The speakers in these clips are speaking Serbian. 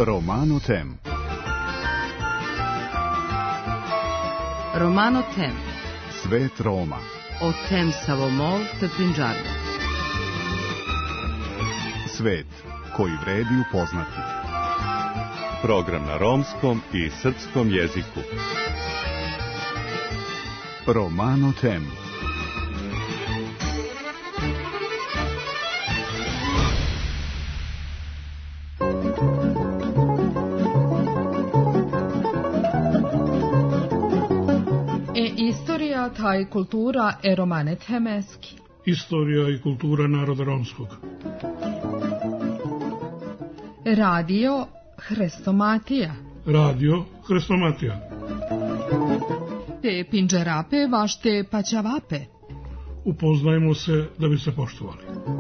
Romano Tem. Romano Tem. Svet Roma. O tem Savomol te Pinđarno. Svet koji vredi upoznati. Program na romskom i srpskom jeziku. Romano Tem. Istorija taj kultura Romane Temeski. Istorija i kultura naroda romskog. Radio Hrestomatija. Radio Hrestomatija. Te Pinđerape vašte paćavape. Upoznajmo se da bi se poštovali.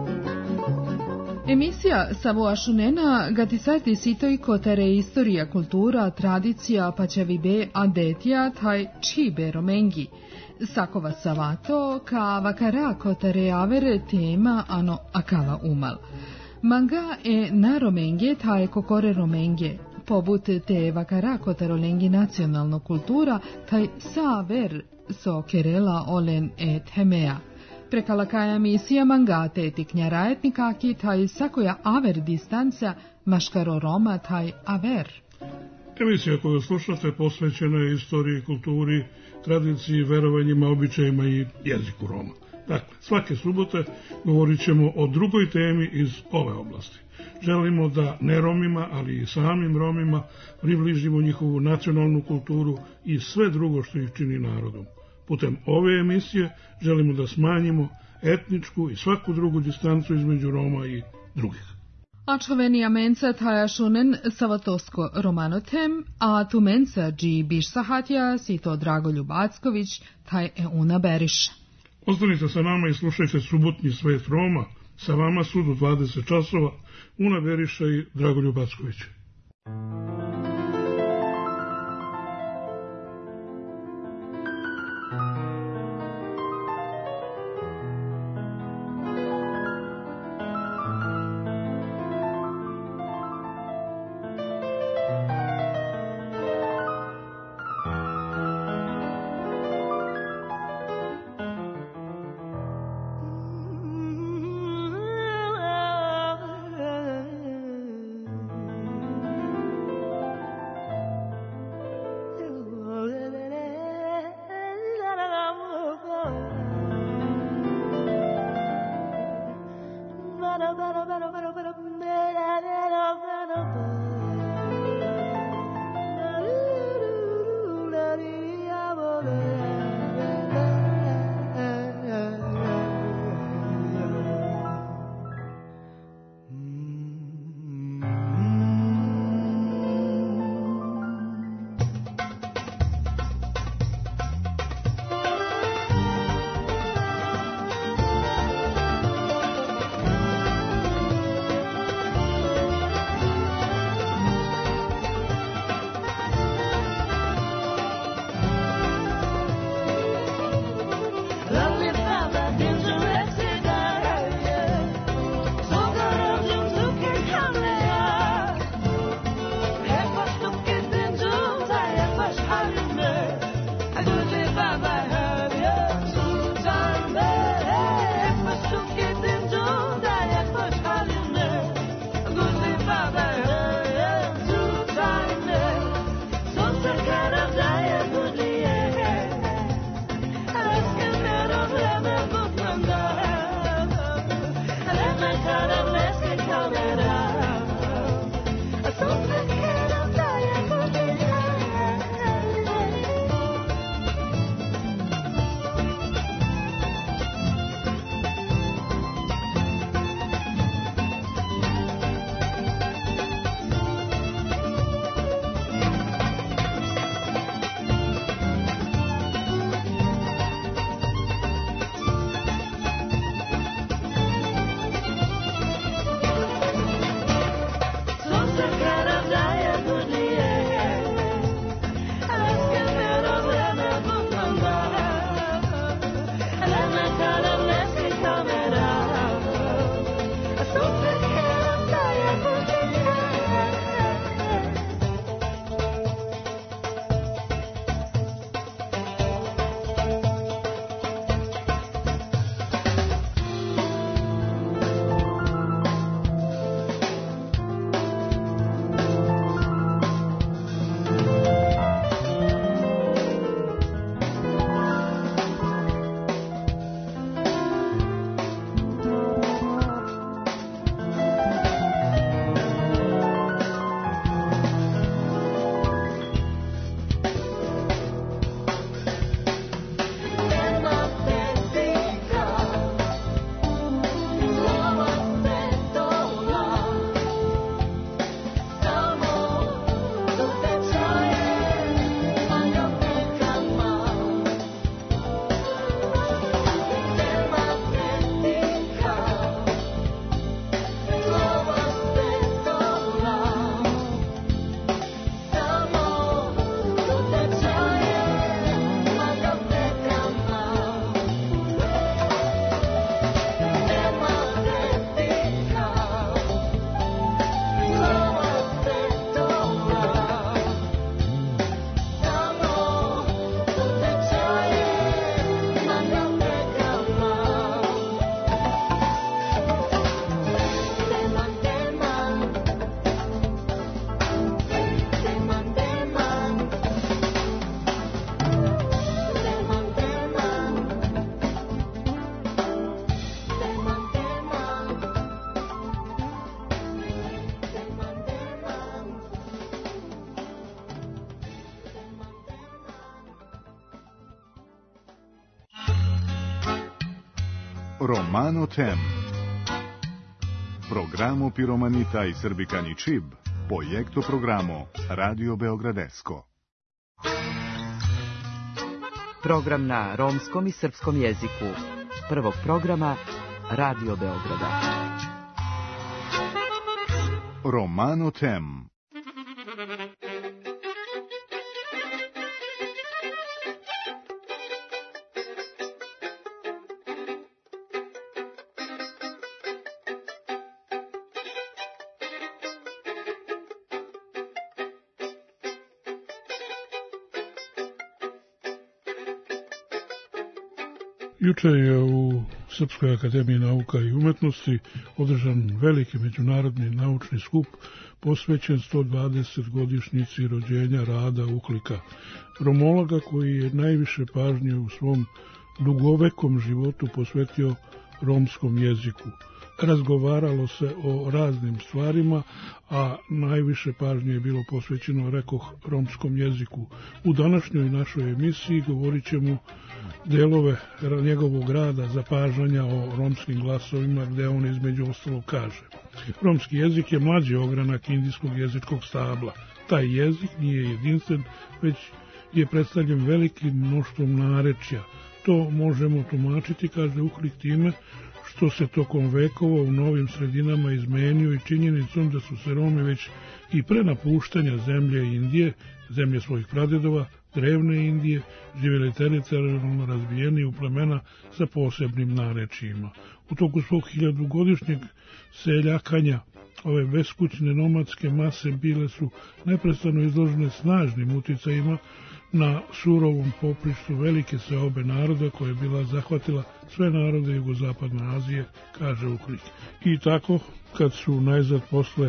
Emisija Savoašunena gatisati sitoj kotare istorija, kultura, tradicija, paćavibe, adetija, taj čibe romengi. Sakova savato, ka vakara kotare avere tema ano akava umal. Manga na romenge, taj kokore romenge. Pobut te vakara kotarolengi nacionalno kultura, taj saver so kerela olen temea. Prekalakaja misija mangate tiknjara etnikaki taj sakoja aver distanca maškaro Roma taj aver. Emisija koju slušate posvećena je istoriji, kulturi, tradiciji, verovanjima, običajima i jeziku Roma. Dakle, svake subote govorit ćemo o drugoj temi iz ove oblasti. Želimo da ne Romima, ali i samim Romima približimo njihovu nacionalnu kulturu i sve drugo što ih čini narodom. Putem ove emisije želimo da smanjimo etničku i svaku drugu distancu između Roma i drugih. Ačoveni amenca taja šunen savatosko Romano Tem, a tu menca dži biš sahatja si to Dragoljub Acković, taj una beriša. Ostanite sa nama i slušajte subotnji Svet Roma. Sa vama su do 20 časova Una Beriša i Dragoljub Acković. Romano Tem. Programo Piromanita i Srbikani Čib, projekto programo Radio Beogradesko. Program na romskom i srpskom jeziku. Prvog programa Radio Beograda. Romano Tem. Juče je u Srpskoj akademiji nauka i umetnosti održan veliki međunarodni naučni skup posvećen 120 godišnjici rođenja Rada Uhlika, romologa koji je najviše pažnje u svom dugovekom životu posvetio romskom jeziku. Razgovaralo se o raznim stvarima, a najviše pažnje je bilo posvećeno, rekoh, romskom jeziku. U današnjoj našoj emisiji govorit ćemo delove njegovog rada zapažanja o romskim glasovima, gde on između ostalog kaže: romski jezik je mlađi ogranak indijskog jezičkog stabla. Taj jezik nije jedinstven, već je predstavljen velikim mnoštvom narečja. To možemo tumačiti, kaže Uhlik, time što se tokom vekova u novim sredinama izmenio i činjenicom da su se Romi već i pre napuštanja zemlje Indije, zemlje svojih pradedova, drevne Indije, živjeli teritorijalno razvijeni u plemena sa posebnim narečjima. U toku svog 1000-godišnjeg seljakanja ove beskućne nomadske mase bile su neprestano izložene snažnim uticajima na surovom poprištu velike seobe naroda koja je bila zahvatila sve narode jugozapadne Azije, kaže Uhlik. I tako, kad su najzad posle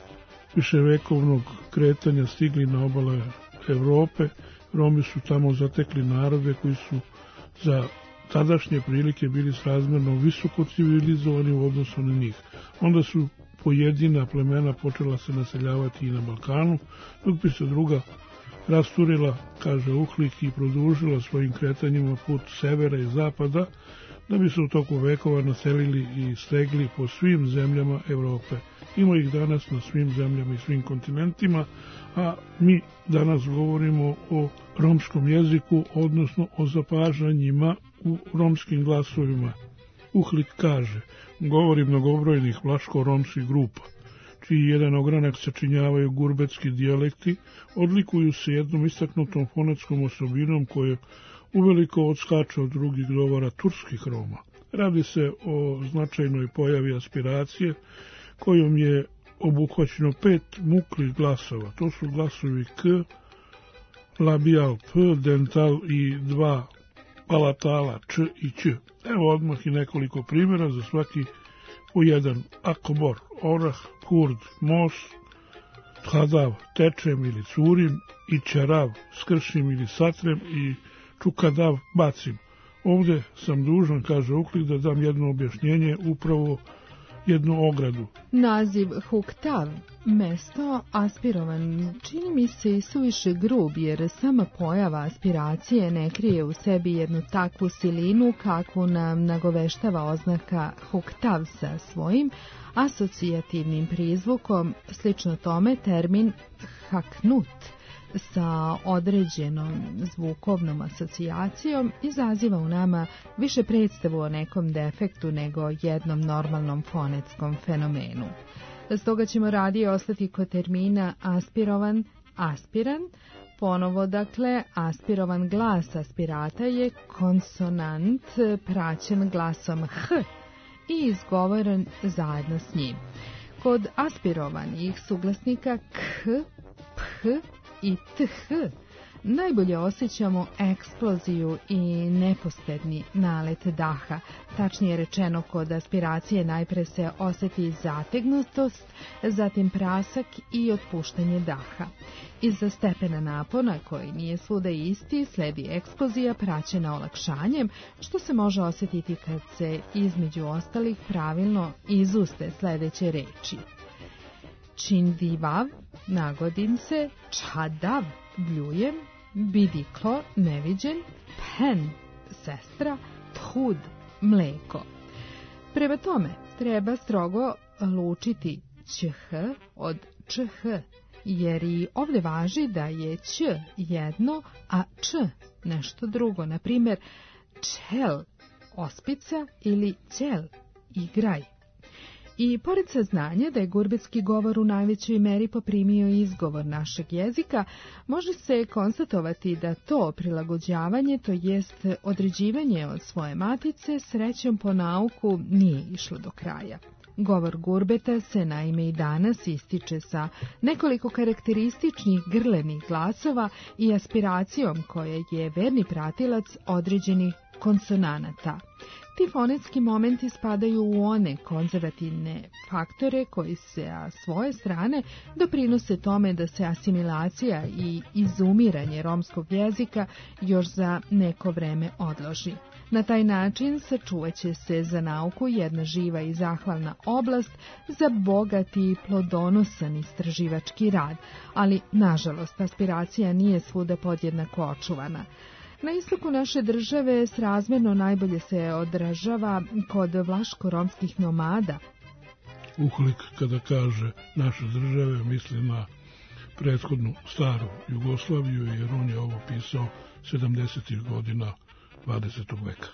viševekovnog kretanja stigli na obale Evrope, Romi su tamo zatekli narode koji su za tadašnje prilike bili srazmerno visoko civilizovani u odnosu na njih. Onda su pojedina plemena počela se naseljavati i na Balkanu, dok bi se druga rasturila, kaže Uhlik, i produžila svojim kretanjima put severa i zapada, da bi se u toku vekova naselili i stegli po svim zemljama Evrope. Ima ih danas na svim zemljama i svim kontinentima, a mi danas govorimo o romskom jeziku, odnosno o zapažanjima u romskim glasovima. Uhlik kaže: govori mnogobrojnih vlaško-romskih grupa, čiji jedan ogranak sačinjavaju gurbetski dijalekti, odlikuju se jednom istaknutom fonetskom osobinom koje uveliko odskače od drugih govora turskih Roma. Radi se o značajnoj pojavi aspiracije, kojom je obuhvaćeno 5 muklih glasova. To su glasovi K, labial P, dental i 2 palatala Č i Ć. Evo odmah i nekoliko primjera za svaki po jedan: akobor, orah, kurd, mos, hadav, tečem ili curim, i čarav, skršim ili satrem, i čukadav, bacim. Ovde sam dužan, kaže Uhlik, da dam jedno objašnjenje, upravo jednu ogradu. Naziv Huktav, mesto aspirovan, čini mi se i suviše grub, jer sama pojava aspiracije ne krije u sebi jednu takvu silinu kakvu nam nagoveštava oznaka Huktav sa svojim asocijativnim prizvukom. Slično tome termin haknut sa određenom zvukovnom asocijacijom izaziva u nama više predstavu o nekom defektu nego jednom normalnom fonetskom fenomenu. Stoga ćemo radije ostati kod termina aspirovan, aspiran. Ponovo, dakle, aspirovan glas aspirata je konsonant praćen glasom H i izgovoren zajedno s njim. Kod aspirovanih suglasnika K, P i TH najbolje osjećamo eksploziju i neposredni nalet daha. Tačnije rečeno, kod aspiracije najpre se osjeti zategnutost, zatim prasak i otpuštanje daha. Iza stepena napona, koji nije svuda isti, sledi eksplozija praćena olakšanjem, što se može osjetiti kad se između ostalih pravilno izuste sledeće reči: čindivav, nagodim se, čadav, bljujem, bidiklo, neviđen, pen, sestra, thud, mleko. Prema tome, treba strogo lučiti ć-h od č-h, jer i ovdje važi da je ć jedno, a č nešto drugo. Na primjer, čel, ospica, ili ćel, igraj. I pored saznanja da je gurbetski govor u najvećoj meri poprimio izgovor našeg jezika, može se konstatovati da to prilagođavanje, to jest određivanje od svoje matice, srećom po nauku nije išlo do kraja. Govor gurbeta se naime i danas ističe sa nekoliko karakterističnih grlenih glasova i aspiracijom koja je verni pratilac određenih konsonanata. Ti fonetski momenti spadaju u one konzervativne faktore koji se, a svoje strane, doprinose tome da se asimilacija i izumiranje romskog jezika još za neko vreme odloži. Na taj način sačuvaće se za nauku jedna živa i zahvalna oblast za bogat i plodonosan istraživački rad, ali, nažalost, aspiracija nije svuda podjednako očuvana. Na istoku naše države srazmjerno najbolje se odražava kod vlaško-romskih nomada. Uhlik kada kaže naše države misli na prethodnu staru Jugoslaviju, jer on je ovo pisao 70. godina 20. veka.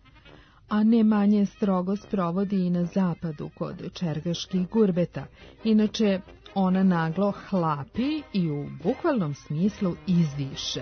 A ne manje strogo sprovodi i na zapadu kod čergaških gurbeta. Inače, ona naglo hlapi i u bukvalnom smislu izdiše.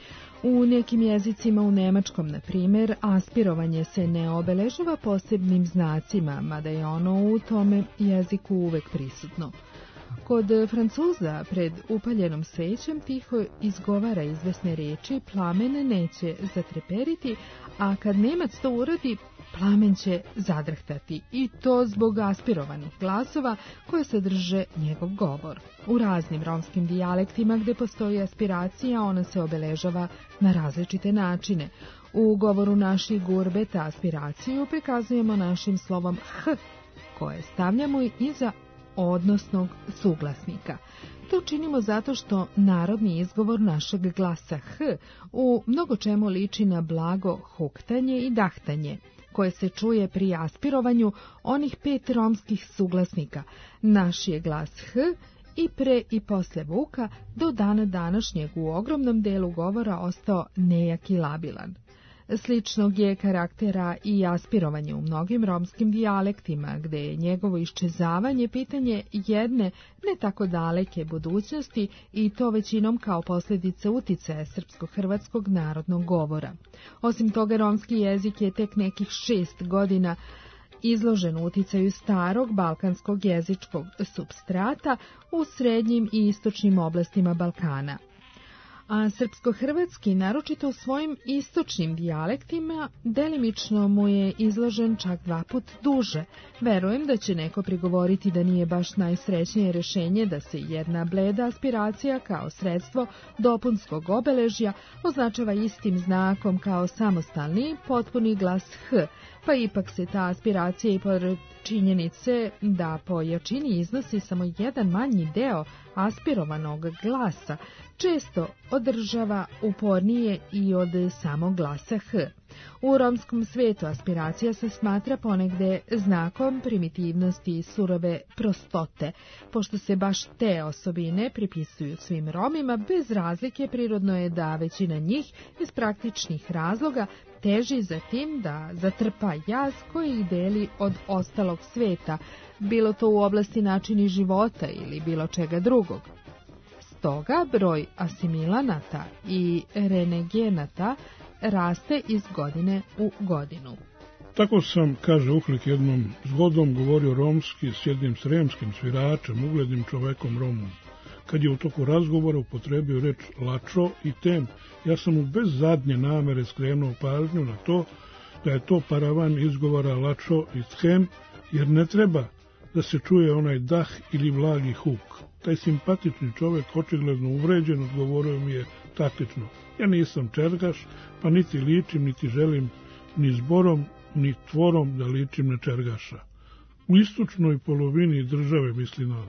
U nekim jezicima, u nemačkom, na primjer, aspirovanje se ne obeležava posebnim znacima, mada je ono u tome jeziku uvek prisutno. Kod Francuza pred upaljenom svećem tiho izgovara izvesne riječi, plamen neće zatreperiti, a kad Nemac to uradi, plamen će zadrhtati, i to zbog aspirovanih glasova koje sadrže njegov govor. U raznim romskim dijalektima gdje postoji aspiracija, ona se obeležava na različite načine. U govoru naših gurbeta aspiraciju prikazujemo našim slovom h, koje stavljamo iza odnosnog suglasnika. To činimo zato što narodni izgovor našeg glasa h u mnogo čemu liči na blago huktanje i dahtanje, koje se čuje pri aspirovanju onih 5 romskih suglasnika. Naš je glas h i pre i posle vuka do dana današnjeg u ogromnom delu govora ostao nejak i labilan. Sličnog je karaktera i aspirovanje u mnogim romskim dijalektima, gde je njegovo iščezavanje pitanje jedne ne tako daleke budućnosti, i to većinom kao posljedica uticaja srpsko-hrvatskog narodnog govora. Osim toga, romski jezik je tek nekih 6 godina izložen uticaju starog balkanskog jezičkog supstrata u srednjim i istočnim oblastima Balkana. A srpsko-hrvatski, naročito u svojim istočnim dijalektima, delimično mu je izložen čak 2 put duže. Verujem da će neko prigovoriti da nije baš najsrećnije rješenje da se jedna bleda aspiracija kao sredstvo dopunskog obeležja označava istim znakom kao samostalni potpuni glas h, pa ipak se ta aspiracija i pored činjenice da po jačini iznosi samo jedan manji deo aspirovanog glasa, često održava upornije i od samog glasa h. U romskom svetu aspiracija se smatra ponegde znakom primitivnosti i surove prostote. Pošto se baš te osobine pripisuju svim Romima, bez razlike prirodno je da većina njih iz praktičnih razloga teži za tim da zatrpa jaz koji ih deli od ostalog sveta, bilo to u oblasti načini života ili bilo čega drugog. Stoga broj asimilanata i renegenata raste iz godine u godinu. Tako sam, kaže Uhlik, jednom zgodom govorio romski s jednim sremskim sviračem, uglednim čovekom Romom. Kad je u toku razgovora upotrebio reč lačo i tem, ja sam mu bez zadnje namere skrenuo pažnju na to da je to paravan izgovora lačo i them, jer ne treba da se čuje onaj dah ili vlagi huk. Taj simpatični čovek, očigledno uvređen, odgovorio mi je taktično: ja nisam čergaš, pa niti ličim, niti želim ni zborom, ni tvorom da ličim na čergaša. U istočnoj polovini države, misli na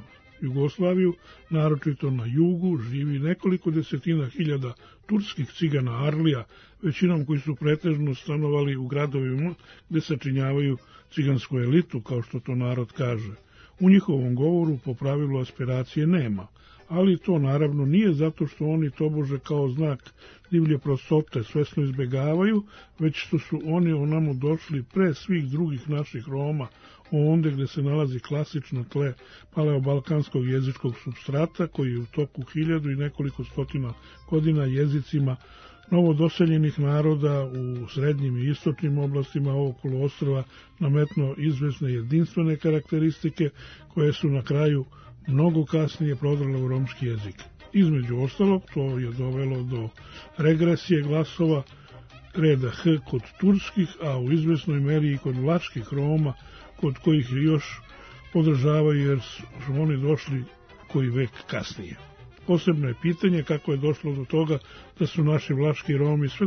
Jugoslaviju, naročito na jugu, živi nekoliko desetina hiljada turskih cigana Arlija, većinom koji su pretežno stanovali u gradovima gde sačinjavaju cigansku elitu, kao što to narod kaže. U njihovom govoru po pravilu aspiracije nema, ali to naravno nije zato što oni tobože kao znak divlje prostote svesno izbegavaju, već što su oni onamo došli pre svih drugih naših Roma, onde gde se nalazi klasično tle paleobalkanskog jezičkog supstrata, koji je u toku 1000 i nekoliko stotina godina jezicima novodoseljenih naroda u srednjim i istočnim oblastima okolo ostrva nametno izvesne jedinstvene karakteristike koje su na kraju mnogo kasnije prodrale u romski jezik. Između ostalog, to je dovelo do regresije glasova reda H kod turskih, a u izvesnoj meri i kod vlaških Roma, kod kojih još podržavaju jer su oni došli koji vek kasnije. Posebno je pitanje kako je došlo do toga da su naši vlaški Romi sve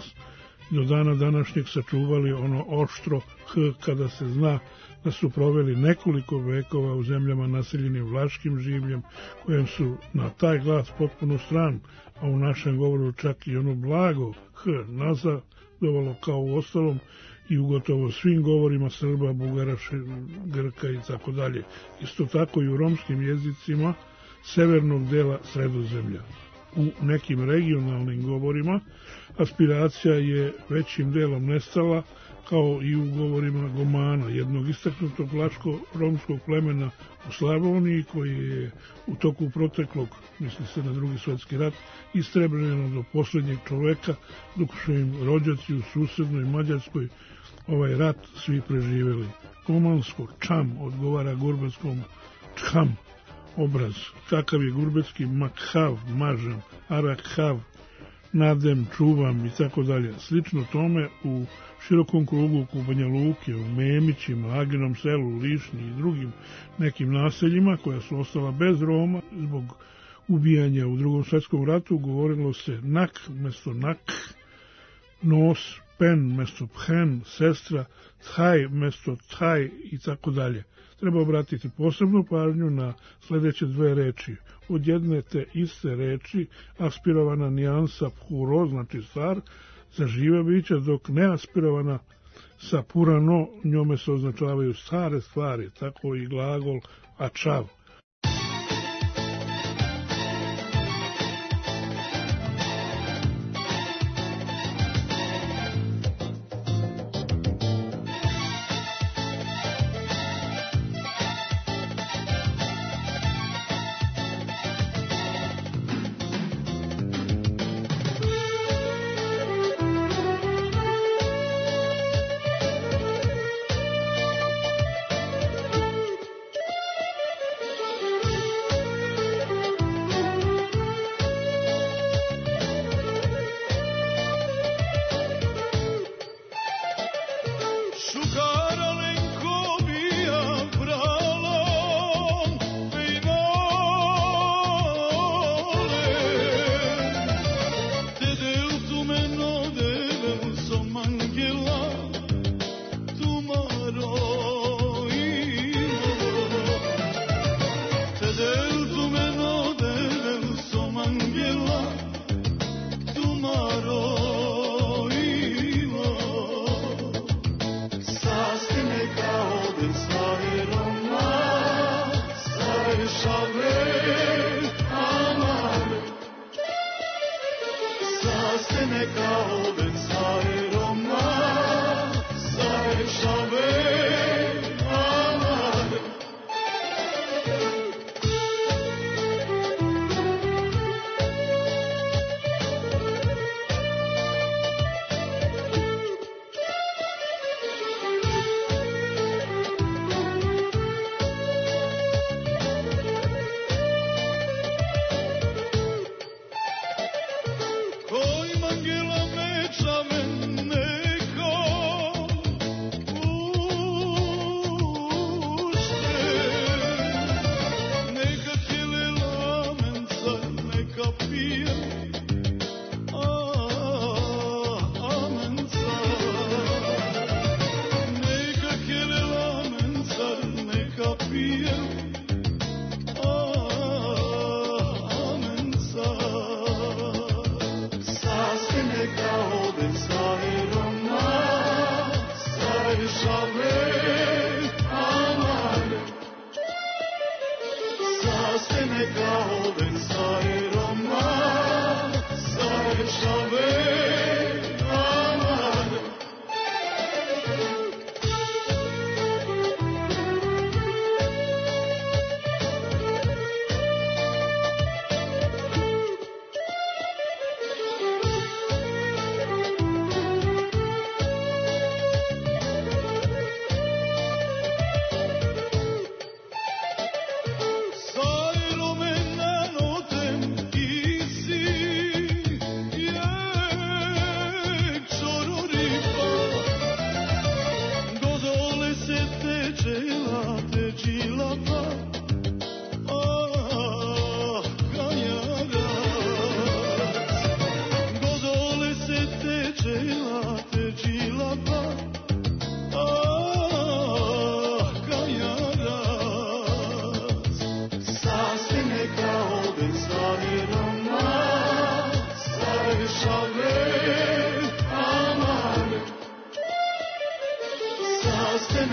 do dana današnjeg sačuvali ono oštro H kada se zna da su proveli nekoliko vekova u zemljama naseljenim vlaškim življem, kojem su na taj glas potpuno stran, a u našem govoru čak i ono blago H nazadovalo kao u ostalom i u gotovo svim govorima Srba, Bugara, Grka i tako dalje. Isto tako i u romskim jezicima severnog dela Sredozemlja. U nekim regionalnim govorima aspiracija je većim delom nestala, kao i u govorima Gomana, jednog istaknutog vlaško-romskog plemena u Slavoniji, koji je u toku proteklog, misli se na Drugi svjetski rat, istrebljeno do poslednjeg čoveka, dok su im rođaci u susednoj Mađarskoj ovaj rat svi preživeli. Gomansko čam odgovara gurbetskom čham, obraz. Kakav je gurbetski makhav, mažem, arakhav, nadem, čuvam i tako dalje. Slično tome u širokom krugu oko Banja Luke, u Memićima, Aginom selu, Lišnji i drugim nekim naseljima koja su ostala bez Roma zbog ubijanja u Drugom svjetskom ratu, govorilo se nak mesto nak, nos, pen mesto phen, sestra, thaj mesto thaj i tako dalje. Treba obratiti posebnu pažnju na sljedeće dve reči. Od jedne te iste reči aspirovana nijansa puro, znači star, za žive bića, dok neaspirovana sa purano njome se označavaju stare stvari, tako i glagol ačav.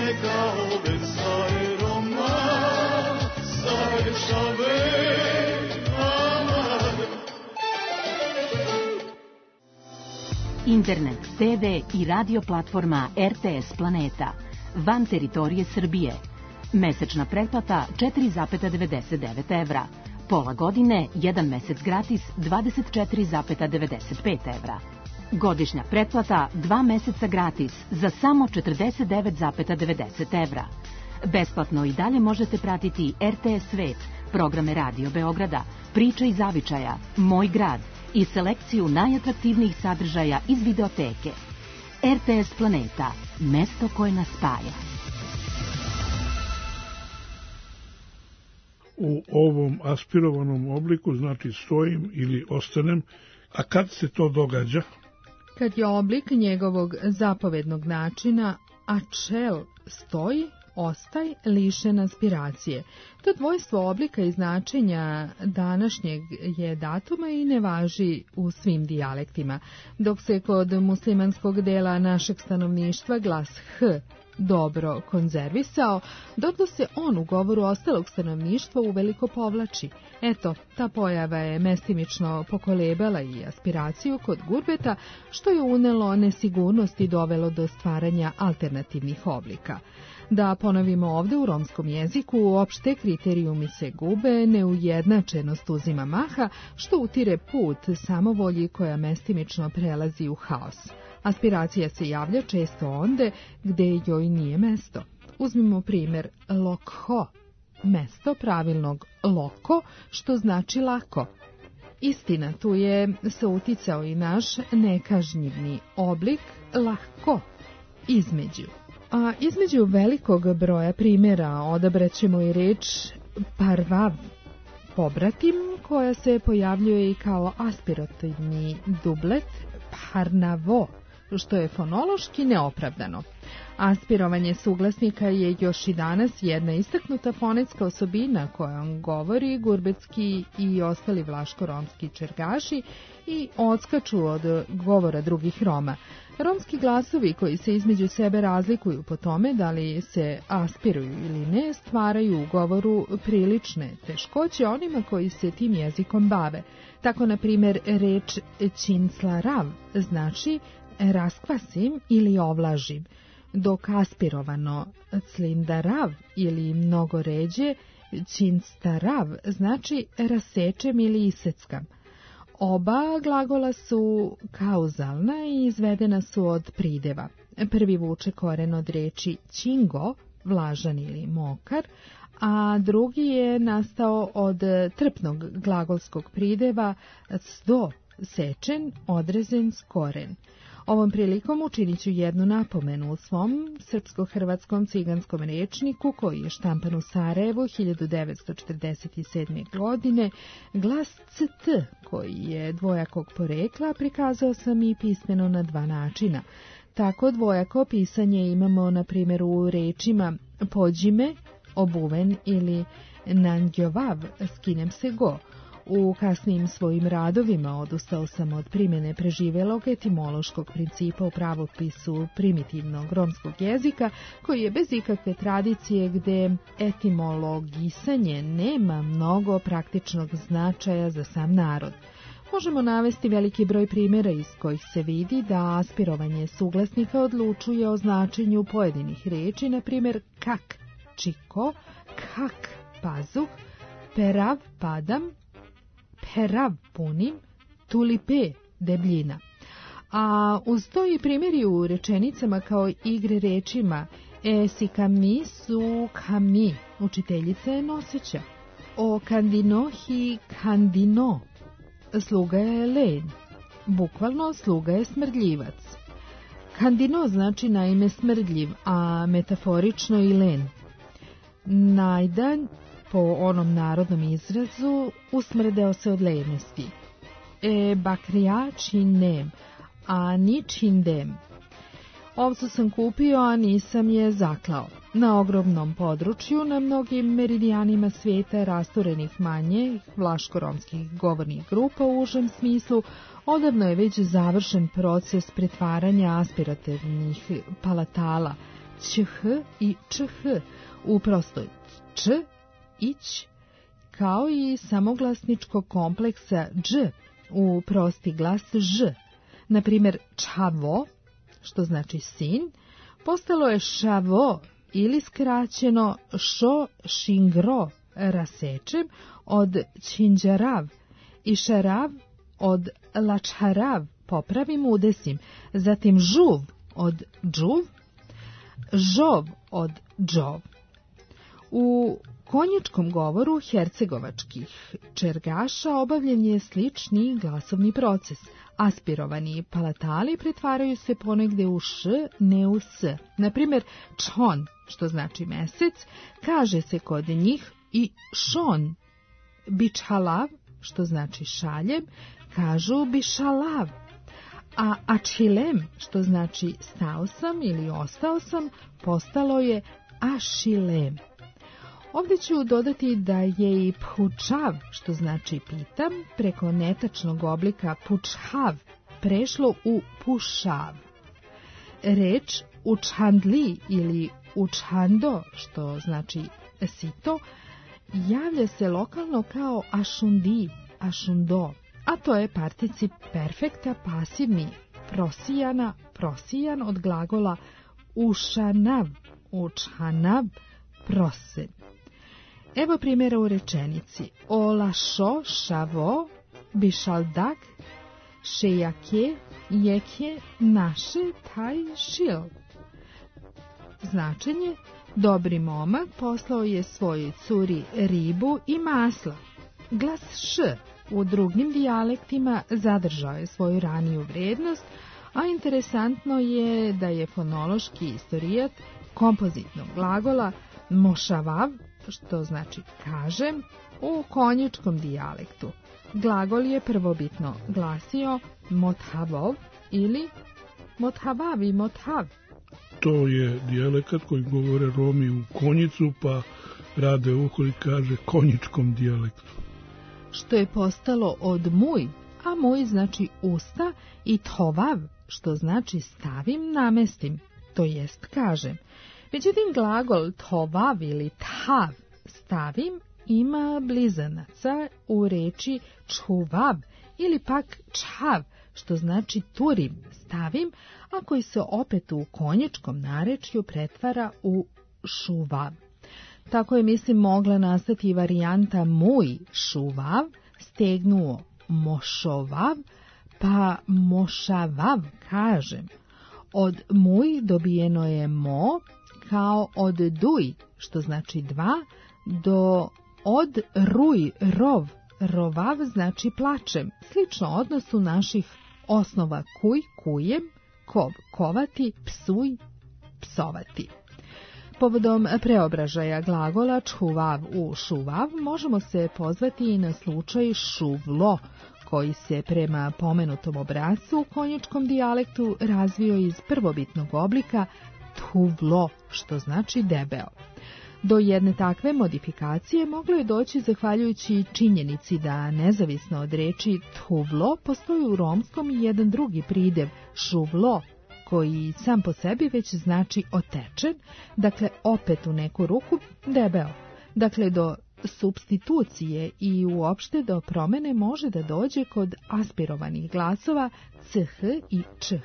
Internet, TV i radio platforma RTS Planeta, van teritorije Srbije. Mesečna pretplata 4,99 evra. Pola godine, 1 mesec gratis 24,95 evra. Godišnja pretplata 2 meseca gratis za samo 49,90 evra. Besplatno i dalje možete pratiti RTS Svet, programe Radio Beograda, Priče iz zavičaja, Moj grad i selekciju najatraktivnijih sadržaja iz videoteke. RTS Planeta, mesto koje nas spaja. U ovom aspirovanom obliku, znači stojim ili ostanem, a kad se to događa? Kad je oblik njegovog zapovednog načina, a čel stoji, ostaj lišen aspiracije. To dvojstvo oblika i značenja današnjeg je datuma i ne važi u svim dijalektima, dok se kod muslimanskog dela našeg stanovništva glas H dobro konzervisao, dok se on u govoru ostalog stanovništva uveliko povlači. Eto, ta pojava je mestimično pokolebala i aspiraciju kod Gurbeta, što je unelo nesigurnost i dovelo do stvaranja alternativnih oblika. Da ponovimo ovde, u romskom jeziku uopšte kriterijumi se gube, neujednačenost uzima maha, što utire put samovolji koja mestimično prelazi u haos. Aspiracija se javlja često onde gde joj nije mesto. Uzmimo primjer lokho, mesto pravilnog loko, što znači lako. Istina, tu je se uticao i naš nekažnjivni oblik lahko, između. A između velikog broja primjera odabrat ćemo i reč parvav, pobratim, koja se pojavljuje i kao aspirativni dublet parnavo, što je fonološki neopravdano. Aspirovanje suglasnika je još i danas jedna istaknuta fonetska osobina kojom govori gurbetski i ostali vlaško-romski čergaši i odskaču od govora drugih Roma. Romski glasovi koji se između sebe razlikuju po tome da li se aspiruju ili ne, stvaraju u govoru prilične teškoće onima koji se tim jezikom bave. Tako, na primjer, reč činclarav znači raskvasim ili ovlažim, dok aspirovano clindarav ili mnogo ređe činstarav znači rasečem ili iseckam. Oba glagola su kauzalna i izvedena su od prideva. Prvi vuče koren od reči čingo, vlažan ili mokar, a drugi je nastao od trpnog glagolskog prideva sto, sečen, odrezen, skoren. Ovom prilikom učinit ću jednu napomenu. U svom srpsko-hrvatskom ciganskom rečniku, koji je štampan u Sarajevu 1947. godine, glas ct, koji je dvojakog porekla, prikazao sam i pismeno na dva načina. Tako dvojako pisanje imamo, na primjer, u rečima pođime, obuven, ili nangjovav, skinem se go. U kasnijim svojim radovima odustao sam od primjene preživelog etimološkog principa u pravopisu primitivnog romskog jezika, koji je bez ikakve tradicije, gde etimologisanje nema mnogo praktičnog značaja za sam narod. Možemo navesti veliki broj primjera iz kojih se vidi da aspirovanje suglasnika odlučuje o značenju pojedinih reči, na primjer kak, čiko, kak, pazuh, perav, padam, perav, punim, tulipe, debljina. A uz to i primjeri u rečenicama kao igre rečima si kamni su kamni, učiteljica je noseća. O kandinohi kandino, sluga je len, bukvalno sluga je smrdljivac. Kandino znači naime smrdljiv, a metaforično i len. Najdan, po onom narodnom izrazu, usmrdeo se od lenosti. Bakrija činem, a ni čindem. Ovcu sam kupio, a nisam je zaklao. Na ogromnom području, na mnogim meridijanima svijeta rasturenih manje vlaško-romskih govornih grupa u užem smislu, odavno je već završen proces pretvaranja aspirativnih palatala, ćh i čh u prostoj č, ić, kao i samoglasničkog kompleksa dž u prosti glas ž. Na primjer, čavo, što znači sin, postalo je šavo ili skraćeno šo šingro rasečem od činđarav i šarav od lačharav popravim udesim, zatim žuv od džuv, žov od džov. U konjičkom govoru hercegovačkih čergaša obavljen je slični glasovni proces. Aspirovani palatali pretvaraju se ponegde u š, ne u s. Naprimjer, čon, što znači mesec, kaže se kod njih i šon. Bičhalav, što znači šaljem, kažu bišalav. A ačilem, što znači stao sam ili ostao sam, postalo je ašilem. Ovdje ću dodati da je i phučav, što znači pitam, preko netačnog oblika pučhav prešlo u pušav. Reč učhandli ili učhando, što znači sito, javlja se lokalno kao ašundi, ašundo, a to je particip perfekta pasivni prosijana, prosijan od glagola ušanav, učhanav, prosen. Evo primjera u rečenici. Olašo šavo bišaldak šejake jeke naše taj šil. Značenje: dobri momak poslao je svojoj curi ribu i masla. Glas š u drugim dijalektima zadržao je svoju raniju vrednost, a interesantno je da je fonološki istorijat kompozitnog glagola mošavav, što znači kažem, u konjičkom dijalektu. Glagol je prvobitno glasio mothavov ili mothavav i mothav. To je dijalekat koji govore Romi u Konjicu, pa Rade Uhli kaže konjičkom dijalektu. Što je postalo od muj, a muj znači usta, i thovav, što znači stavim, namestim, to jest kažem. Međutim, glagol thovav ili thav, stavim, ima blizanaca u reči čuvav ili pak čhav, što znači turim, stavim, a koji se opet u konjičkom narečju pretvara u šuvav. Tako je, mislim, mogla nastati i varijanta muj šuvav, stegnuo mošovav, pa mošavav, kažem. Od muj dobijeno je mo, kao od duj, što znači dva, do od ruj, rov, rovav znači plačem, slično odnosu naših osnova kuj, kujem, kov, kovati, psuj, psovati. Povodom preobražaja glagola čuvav u šuvav možemo se pozvati i na slučaj šuvlo, koji se prema pomenutom obrascu u konjičkom dijalektu razvio iz prvobitnog oblika tuvlo, što znači debeo. Do jedne takve modifikacije moglo je doći zahvaljujući činjenici da, nezavisno od reči tuvlo, postoji u romskom i jedan drugi pridev šuvlo, koji sam po sebi već znači otečen, dakle opet u neku ruku debeo. Dakle, do supstitucije i uopšte do promene može da dođe kod aspirovanih glasova ch i čh,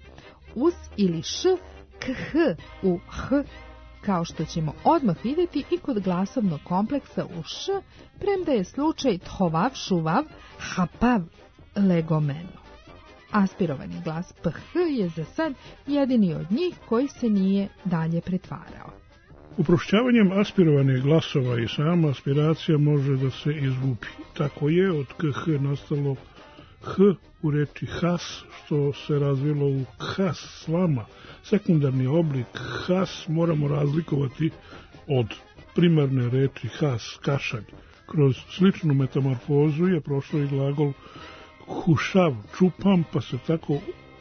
us ili š, kh u h, kao što ćemo odmah vidjeti i kod glasovnog kompleksa u š, premda je slučaj thovav, šuvav, hapav, legomeno. Aspirovani glas ph je za sad jedini od njih koji se nije dalje pretvarao. Uprošćavanjem aspirovanih glasova i sama aspiracija može da se izgubi. Tako je od kh nastalo h u reči has, što se razvilo u has s vama. Sekundarni oblik has moramo razlikovati od primarne reči has, kašalj. Kroz sličnu metamorfozu je prošao i glagol hušav, čupam, pa se tako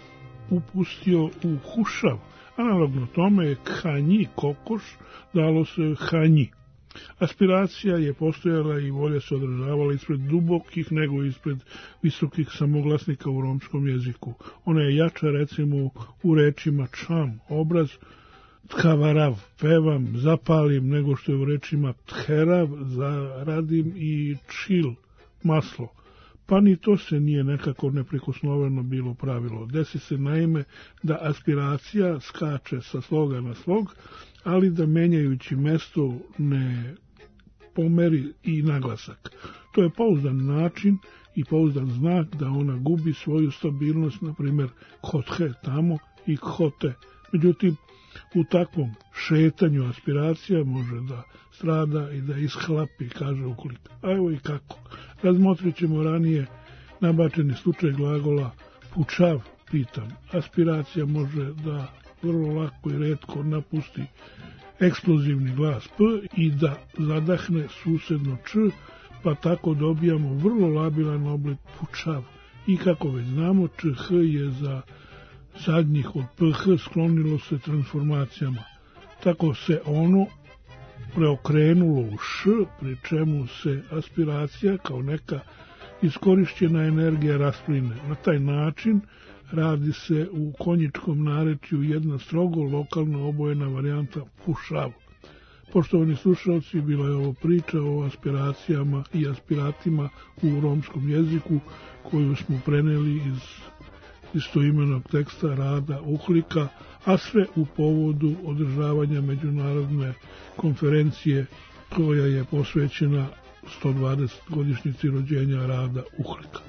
upustio u hušav. Analogno tome je khanji, kokoš, dalo se hanji. Aspiracija je postojala i bolje se održavala ispred dubokih nego ispred visokih samoglasnika u romskom jeziku. Ona je jača, recimo, u rečima čam, obraz, tkavarav, pevam, zapalim, nego što je u rečima therav, zaradim i čil, maslo. Pa ni to se nije nekako neprikosnoveno bilo pravilo. Desi se naime da aspiracija skače sa sloga na slog, ali da menjajući mesto ne pomeri i naglasak. To je pouzdan način i pouzdan znak da ona gubi svoju stabilnost, na primjer kothe tamo i khote. Međutim, u takvom šetanju aspiracija može da strada i da ishlapi, kaže uklik. A evo i kako. Razmotrit ćemo ranije nabačeni slučaj glagola pučav, pitam. Aspiracija može da vrlo lako i retko napusti eksplozivni glas P i da zadahne susedno Č, pa tako dobijamo vrlo labilan oblik pučav. I kako već znamo, ČH je za zadnjih od PH sklonilo se transformacijama. Tako se ono preokrenulo u Š, pri čemu se aspiracija kao neka iskorišćena energija raspline. Na taj način radi se u konjičkom narečju jedna strogo lokalno obojena varijanta pušav. Poštovani slušalci, bila je ovo priča o aspiracijama i aspiratima u romskom jeziku koju smo preneli iz istoimenog teksta Rada Uhlika, a sve u povodu održavanja međunarodne konferencije koja je posvećena 120 godišnjici rođenja Rada Uhlika.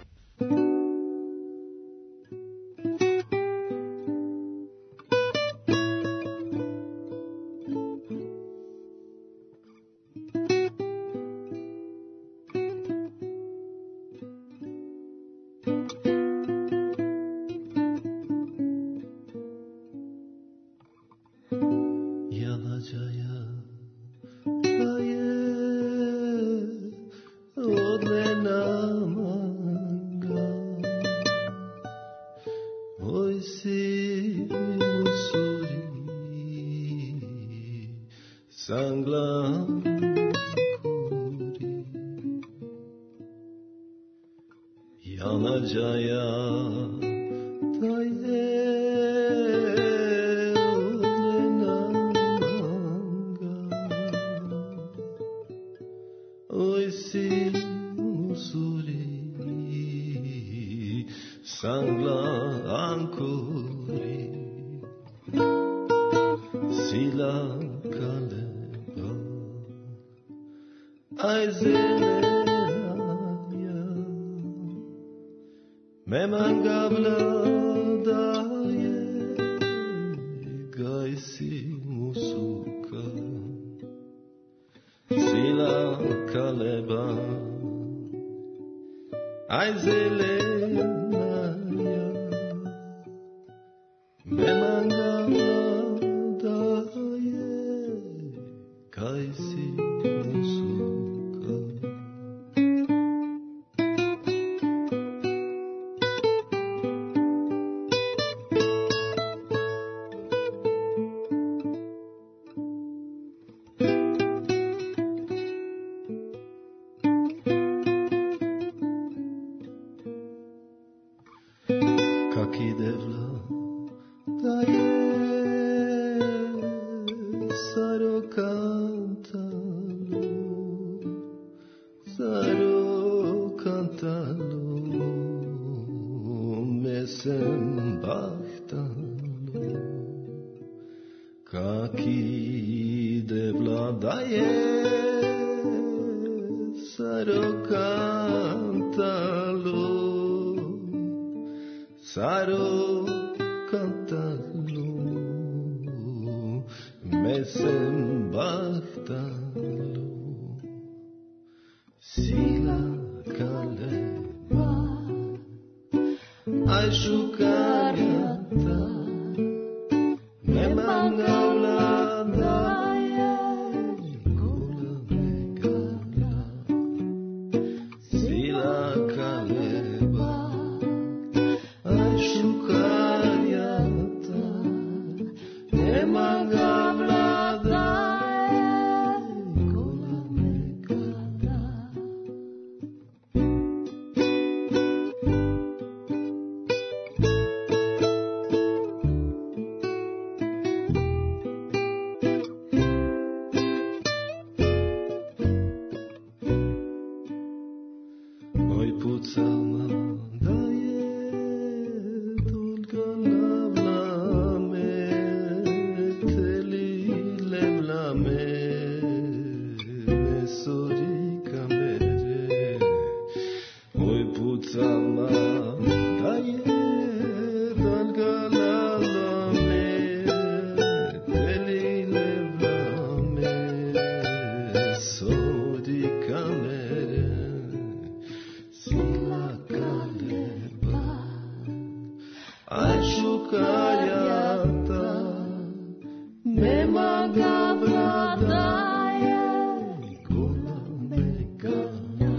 nema ga vladaje, gola mekana,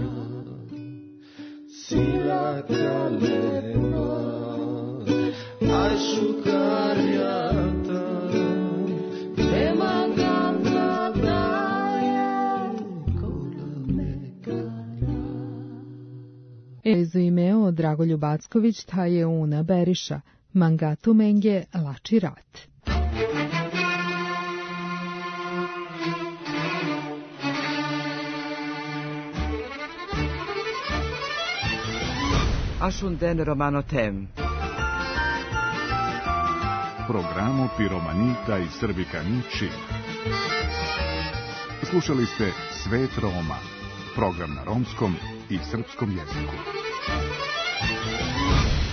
sila kalema, aj šukarjata, nema ga vladaje, gola mekana. Imeeo Dragoljub Acković ta je una Beriša, Mangatu Menge Lači rat. Ašunden Romano Tem. Programo Piromanita i Srbikani Čib. Slušali ste Svet Roma, program na romskom i srpskom jeziku.